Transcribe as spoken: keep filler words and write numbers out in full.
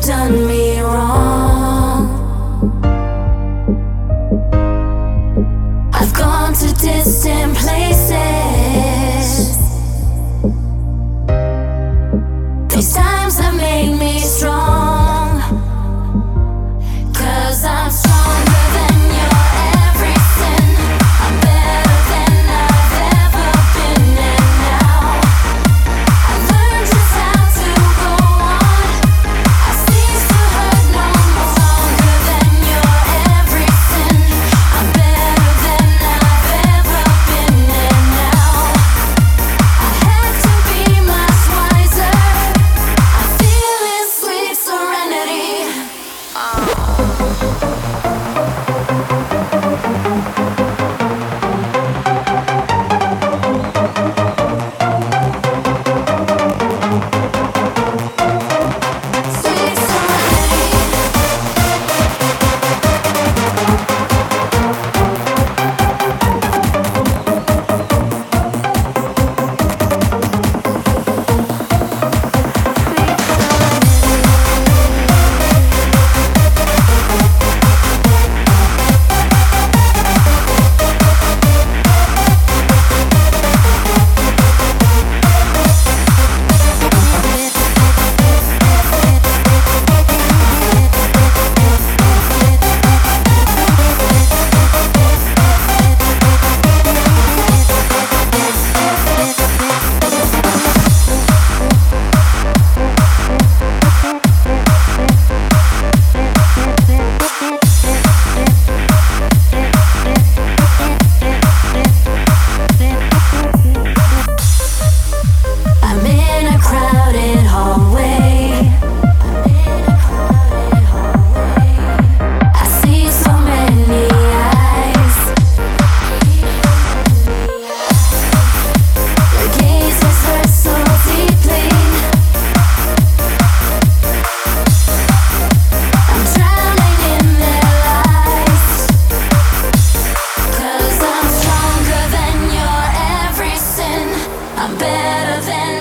done me wrong. I've gone to distant places. These times have made me strong, 'cause I'm stronger than your every sin. I'm better than I've ever been, and now I learned just how to go on. I cease to hurt no more. Stronger than your every sin. I'm better than I've ever been, and now I have to be much wiser. I'm feeling sweet serenity. Sweet I'm in a crowded hallway. I see so many eyes. Your gazes hurt so deeply. I'm drowning in their lies, 'cause I'm stronger than your every sin. I'm better than